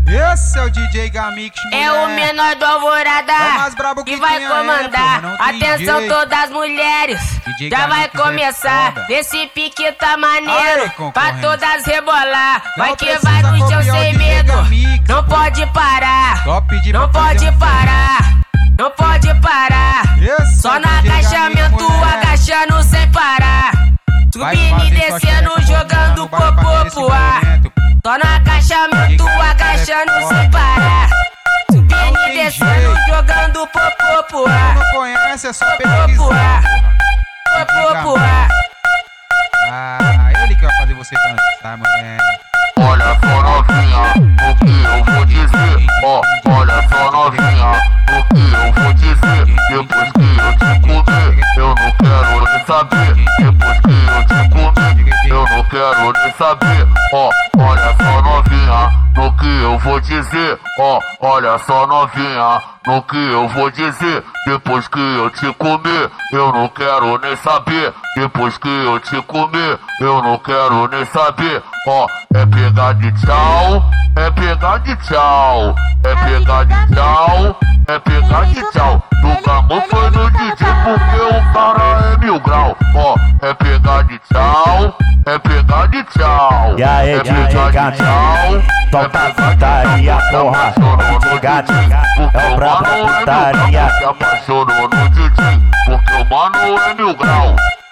Esse é o DJ Gamix, é o menor do Alvorada que vai comandar. Atenção todas as mulheres, já vai começar. Esse pique tá maneiro, pra todas rebolar. Vai que vai no chão sem medo, não pode parar, não pode parar, não pode parar. Só no agachamento, agachando sem parar, subindo e descendo, jogando popô pro ar. Só no agachamento, agachando sem parar, subindo e descendo, jogando popô pro ar. Não conhece, é só pesquisar. Popô pro ar. Ah, ele que vai fazer você dançar, mulher. Olha só novinha, o que eu vou dizer? Ó, olha só novinha, o que eu vou dizer? Depois que eu te comer, eu não quero nem saber. Depois que eu te comer, eu não quero nem saber. Ó, olha só novinha, no que eu vou dizer? Ó, olha só novinha, no que eu vou dizer? Depois que eu te comer, eu não quero nem saber. Depois que eu te comer, eu não quero nem saber. Ó, é pegar de tchau, é pegar de tchau, é pegar de tchau, é pegar de tchau. Do Gamô foi no DJ porque o cara é 1000 grau. Ó, é pegar de tchau, é pegar de tchau, é pegar de tchau. Solta a putaria, porra, DJ Gamix é o brabo da putaria. Se apaixonou no DJ porque o mano é 1000 grau.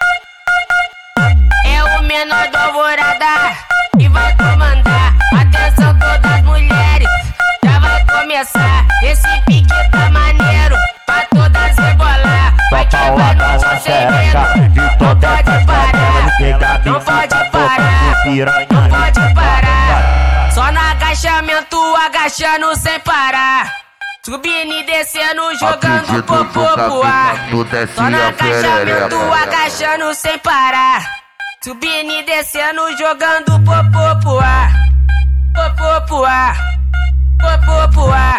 É o menor do Alvorada que vai comandar. Atenção todas as mulheres, já vai começar. Esse pique tá maneiro, pra todas rebolar. Vai que vai no chão sem medo, não pode parar, não pode parar, não pode parar. Só no agachamento, agachando sem parar, subindo e descendo, jogando popô pro ar. Só no agachamento, agachando sem parar, subindo e descendo, jogando popô pro ar. Popô pro ar, popô pro ar.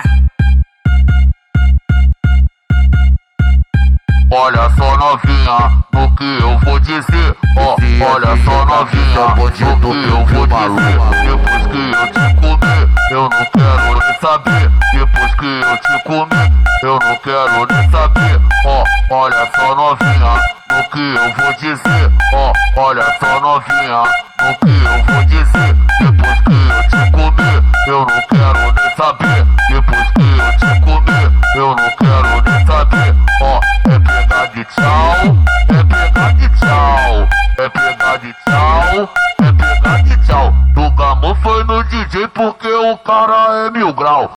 Olha só novinha, no que eu vou dizer? Ó, olha só novinha, no que eu vou dizer? Depois que eu te comer, eu não quero nem saber. Depois que eu te comer, eu não quero nem saber. Ó, olha só novinha, no que eu vou dizer? Ó, olha só novinha, no que eu vou dizer? Depois que eu te comer, eu não quero nem saber. Depois que eu te comer, eu não quero nem saber. Ó, é pegar de tchau, é pegar de tchau, é pegar de tchau, é pegar de tchau. Do Gamô foi no DJ porque o cara é 1000 grau.